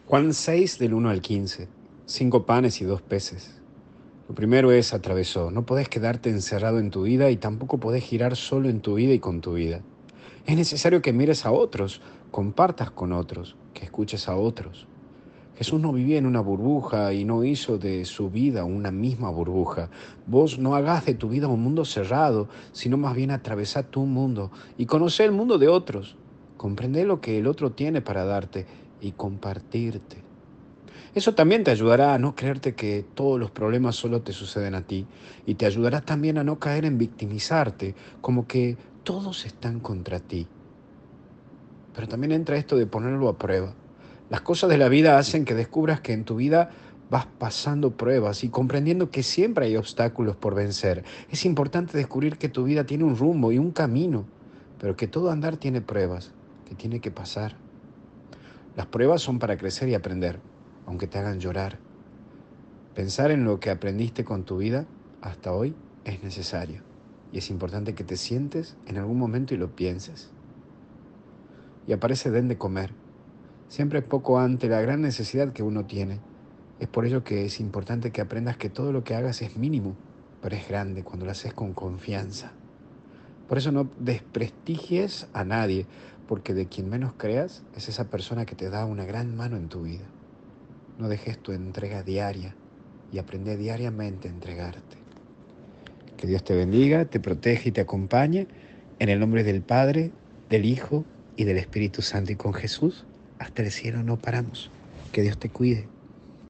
Juan 6 del 1 al 15. 5 panes y 2 peces. Lo primero es atravesó. No podés quedarte encerrado en tu vida y tampoco podés girar solo en tu vida y con tu vida. Es necesario que mires a otros, compartas con otros, que escuches a otros. Jesús no vivía en una burbuja y no hizo de su vida una misma burbuja. Vos no hagas de tu vida un mundo cerrado, sino más bien atravesá tu mundo y conoce el mundo de otros. Comprende lo que el otro tiene para darte y compartirte. Eso también te ayudará a no creerte que todos los problemas solo te suceden a ti y te ayudará también a no caer en victimizarte, como que todos están contra ti. Pero también entra esto de ponerlo a prueba. Las cosas de la vida hacen que descubras que en tu vida vas pasando pruebas y comprendiendo que siempre hay obstáculos por vencer. Es importante descubrir que tu vida tiene un rumbo y un camino, pero que todo andar tiene pruebas, que tiene que pasar. Las pruebas son para crecer y aprender, aunque te hagan llorar. Pensar en lo que aprendiste con tu vida hasta hoy es necesario. Y es importante que te sientes en algún momento y lo pienses. Y aparece den de comer. Siempre es poco ante la gran necesidad que uno tiene. Es por ello que es importante que aprendas que todo lo que hagas es mínimo, pero es grande cuando lo haces con confianza. Por eso no desprestigies a nadie, porque de quien menos creas es esa persona que te da una gran mano en tu vida. No dejes tu entrega diaria y aprende diariamente a entregarte. Que Dios te bendiga, te protege y te acompañe. En el nombre del Padre, del Hijo y del Espíritu Santo. Y con Jesús, hasta el cielo no paramos. Que Dios te cuide.